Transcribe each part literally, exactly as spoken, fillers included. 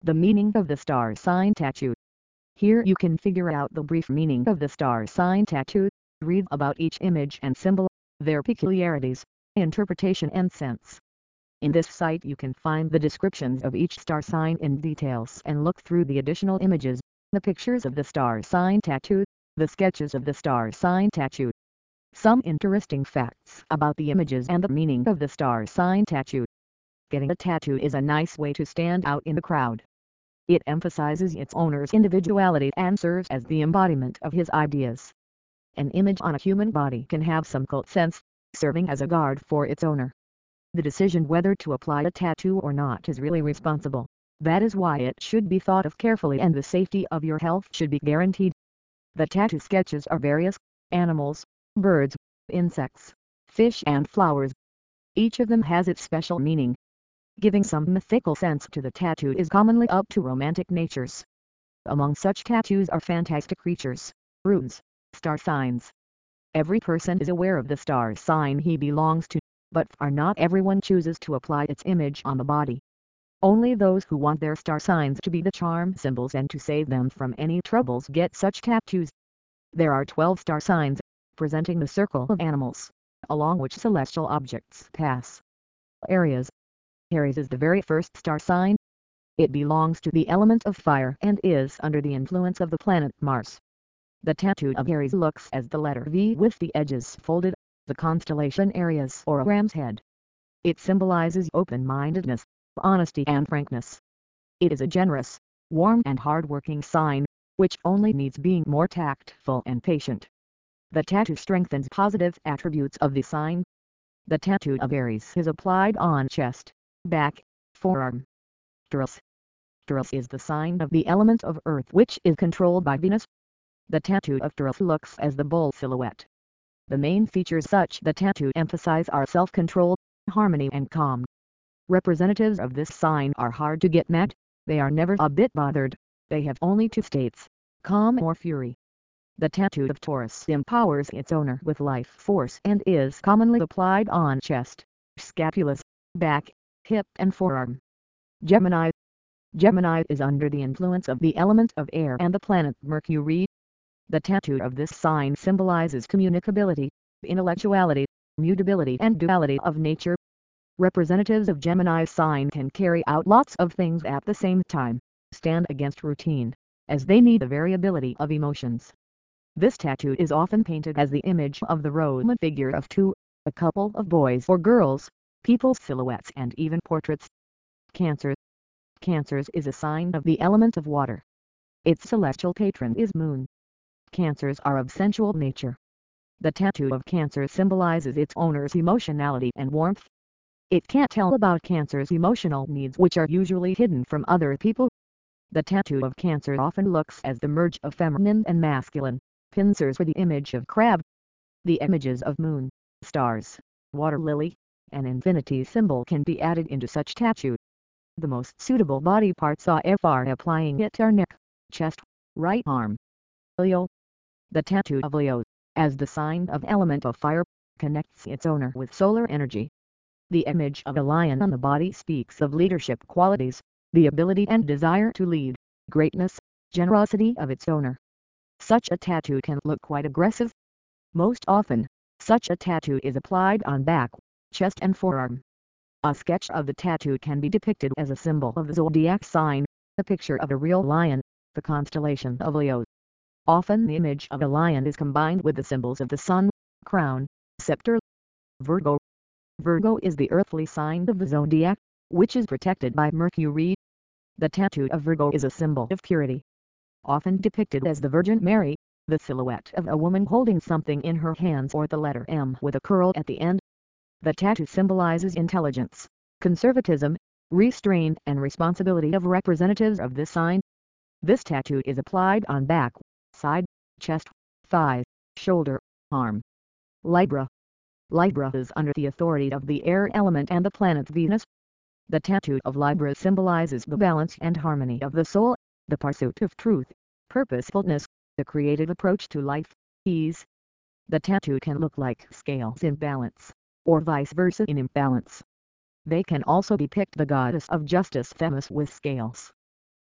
The meaning of the star sign tattoo. Here you can figure out the brief meaning of the star sign tattoo, read about each image and symbol, their peculiarities, interpretation and sense. In this site you can find the descriptions of each star sign in details and look through the additional images, the pictures of the star sign tattoo, the sketches of the star sign tattoo. Some interesting facts about the images and the meaning of the star sign tattoo. Getting a tattoo is a nice way to stand out in the crowd. It emphasizes its owner's individuality and serves as the embodiment of his ideas. An image on a human body can have some cult sense, serving as a guard for its owner. The decision whether to apply a tattoo or not is really responsible. That is why it should be thought of carefully and the safety of your health should be guaranteed. The tattoo sketches are various: animals, birds, insects, fish and flowers. Each of them has its special meaning. Giving some mythical sense to the tattoo is commonly up to romantic natures. Among such tattoos are fantastic creatures, runes, star signs. Every person is aware of the star sign he belongs to, but for not everyone chooses to apply its image on the body. Only those who want their star signs to be the charm symbols and to save them from any troubles get such tattoos. There are twelve star signs, presenting the circle of animals, along which celestial objects pass. Aries. Aries is the very first star sign. It belongs to the element of fire and is under the influence of the planet Mars. The tattoo of Aries looks as the letter V with the edges folded, the constellation Aries or a ram's head. It symbolizes open-mindedness, honesty and frankness. It is a generous, warm and hard-working sign, which only needs being more tactful and patient. The tattoo strengthens positive attributes of the sign. The tattoo of Aries is applied on chest, back, forearm. Taurus. Taurus is the sign of the element of earth which is controlled by Venus. The tattoo of Taurus looks as the bull silhouette. The main features such the tattoo emphasize are self-control, harmony and calm. Representatives of this sign are hard to get mad, they are never a bit bothered, they have only two states, calm or fury. The tattoo of Taurus empowers its owner with life force and is commonly applied on chest, scapulas, back, hip and forearm. Gemini. Gemini is under the influence of the element of air and the planet Mercury. The tattoo of this sign symbolizes communicability, intellectuality, mutability and duality of nature. Representatives of Gemini's sign can carry out lots of things at the same time, stand against routine, as they need the variability of emotions. This tattoo is often painted as the image of the Roman figure of two, a couple of boys or girls, people's silhouettes and even portraits. Cancer. Cancers is a sign of the element of water. Its celestial patron is Moon. Cancers are of sensual nature. The tattoo of Cancer symbolizes its owner's emotionality and warmth. It can't tell about Cancer's emotional needs which are usually hidden from other people. The tattoo of Cancer often looks as the merge of feminine and masculine. Pincers for the image of crab. The images of moon, stars, water lily, and infinity symbol can be added into such tattoo. The most suitable body parts are for applying it are neck, chest, right arm. Leo. The tattoo of Leo, as the sign of element of fire, connects its owner with solar energy. The image of a lion on the body speaks of leadership qualities, the ability and desire to lead, greatness, generosity of its owner. Such a tattoo can look quite aggressive. Most often, such a tattoo is applied on back, chest and forearm. A sketch of the tattoo can be depicted as a symbol of the zodiac sign, a picture of a real lion, the constellation of Leo. Often the image of a lion is combined with the symbols of the sun, crown, scepter. Virgo. Virgo is the earthly sign of the zodiac, which is protected by Mercury. The tattoo of Virgo is a symbol of purity. Often depicted as the Virgin Mary, the silhouette of a woman holding something in her hands or the letter M with a curl at the end. The tattoo symbolizes intelligence, conservatism, restraint and responsibility of representatives of this sign. This tattoo is applied on back, side, chest, thigh, shoulder, arm. Libra. Libra is under the authority of the air element and the planet Venus. The tattoo of Libra symbolizes the balance and harmony of the soul, the pursuit of truth, purposefulness, the creative approach to life, ease. The tattoo can look like scales in balance, or vice versa in imbalance. They can also depict the goddess of justice Themis with scales.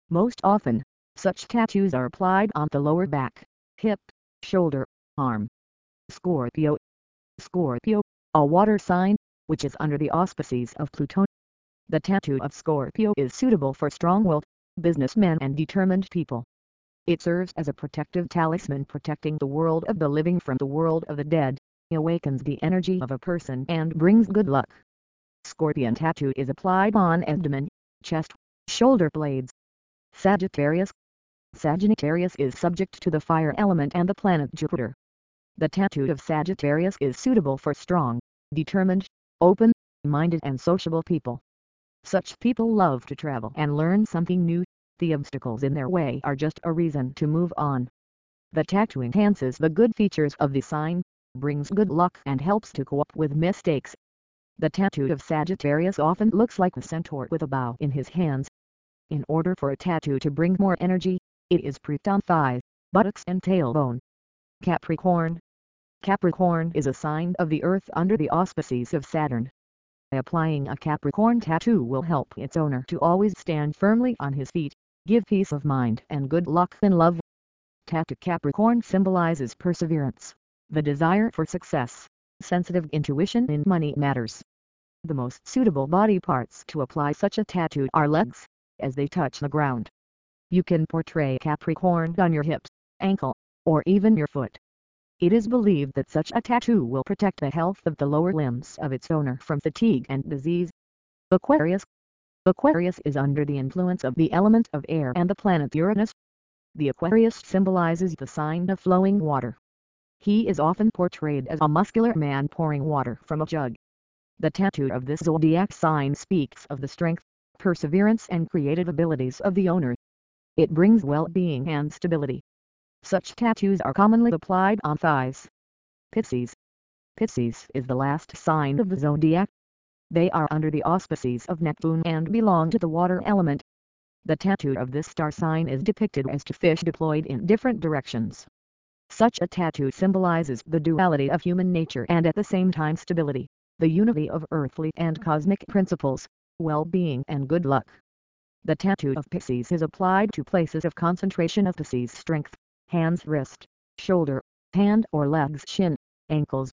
Most often, such tattoos are applied on the lower back, hip, shoulder, arm. Scorpio. Scorpio, a water sign, which is under the auspices of Pluto. The tattoo of Scorpio is suitable for strong-willed, businessmen and determined people. It serves as a protective talisman protecting the world of the living from the world of the dead, awakens the energy of a person and brings good luck. Scorpion tattoo is applied on abdomen, chest, shoulder blades. Sagittarius. Sagittarius is subject to the fire element and the planet Jupiter. The tattoo of Sagittarius is suitable for strong, determined, open-minded and sociable people. Such people love to travel and learn something new. The obstacles in their way are just a reason to move on. The tattoo enhances the good features of the sign, brings good luck and helps to cope with mistakes. The tattoo of Sagittarius often looks like a centaur with a bow in his hands. In order for a tattoo to bring more energy, it is pricked on thighs, buttocks and tailbone. Capricorn. Capricorn is a sign of the earth under the auspices of Saturn. Applying a Capricorn tattoo will help its owner to always stand firmly on his feet, give peace of mind and good luck in love. Tattoo Capricorn symbolizes perseverance, the desire for success, sensitive intuition in money matters. The most suitable body parts to apply such a tattoo are legs, as they touch the ground. You can portray Capricorn on your hips, ankle, or even your foot. It is believed that such a tattoo will protect the health of the lower limbs of its owner from fatigue and disease. Aquarius. Aquarius is under the influence of the element of air and the planet Uranus. The Aquarius symbolizes the sign of flowing water. He is often portrayed as a muscular man pouring water from a jug. The tattoo of this zodiac sign speaks of the strength, perseverance and creative abilities of the owner. It brings well-being and stability. Such tattoos are commonly applied on thighs. Pisces. Pisces is the last sign of the zodiac. They are under the auspices of Neptune and belong to the water element. The tattoo of this star sign is depicted as two fish deployed in different directions. Such a tattoo symbolizes the duality of human nature and at the same time stability, the unity of earthly and cosmic principles, well-being and good luck. The tattoo of Pisces is applied to places of concentration of Pisces strength, hands, wrist, shoulder, hand or legs, shin, ankles,